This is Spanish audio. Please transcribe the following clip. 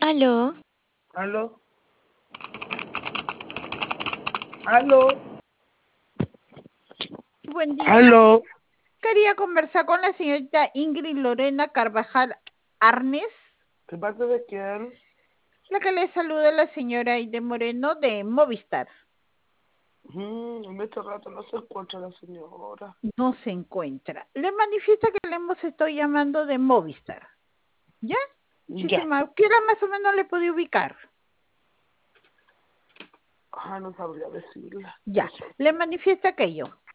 Aló, ¿Aló? ¿Aló? Buen día. ¿Aló? Quería conversar con la señorita Ingrid Lorena Carvajal Arnes. ¿De parte de quién? La que le saluda la señora Aide Moreno de Movistar. En este rato no se encuentra la señora. No se encuentra. Le manifiesta que le hemos estado llamando de Movistar. ¿Ya? Ya. ¿Qué hora más o menos le puede ubicar? No sabría decirle. Ya. Le manifiesta que yo.